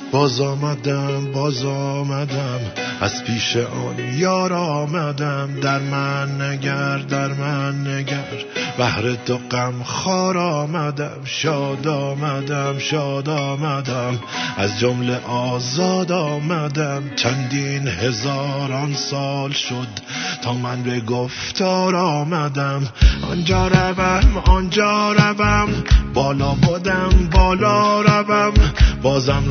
باز آمدم از پیش آن یار آمدم. در من نگر بهر تو غم خوار آمدم. شاد آمدم از جمله آزاد آمدم. چندین هزاران سال شد تا من به گفتار آمدم. آنجا روم بالا بودم بالا روم. بازم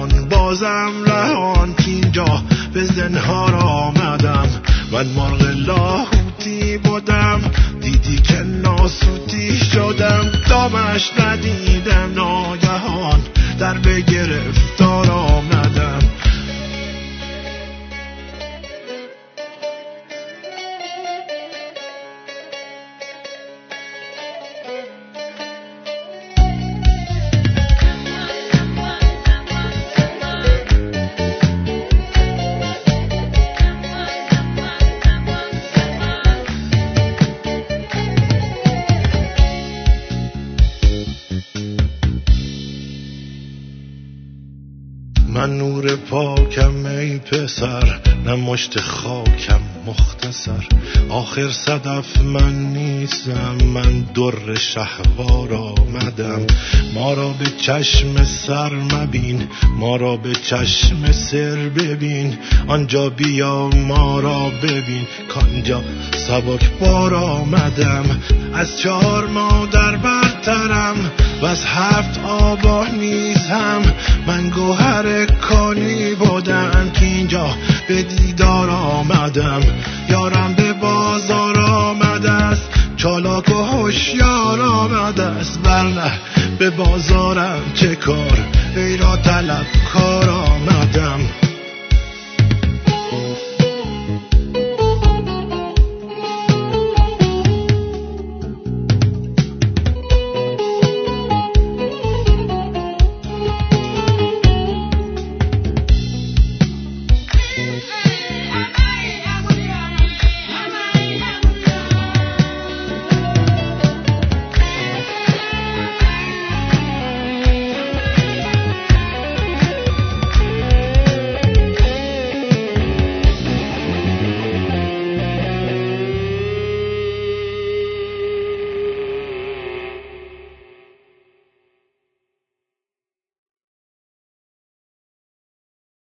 رهان اینجا به زنهار آمدم. من مرغ لاهوتی بودم دیدی که ناسوتی شدم. دامش ندیدم ناگهان در به گرفتار آمدم. من نور پاکم ای پسر، نه مشت خاکم مختصر. آخر صدف من نیستم، من در شهوار آمدم. ما را به چشم سر مبین، ما را به چشم سر ببین. آنجا بیا ما را ببین، کانجا سبک بار آمدم. از 4 مادر برترم و از 7 آبا نیز هم. من گوهر کانی بودم که اینجا به دیدار آمدم. یارم به بازار آمده است، چالاک و هوشیار آمده است. ورنه به بازارم چه کار، ای را طلب کار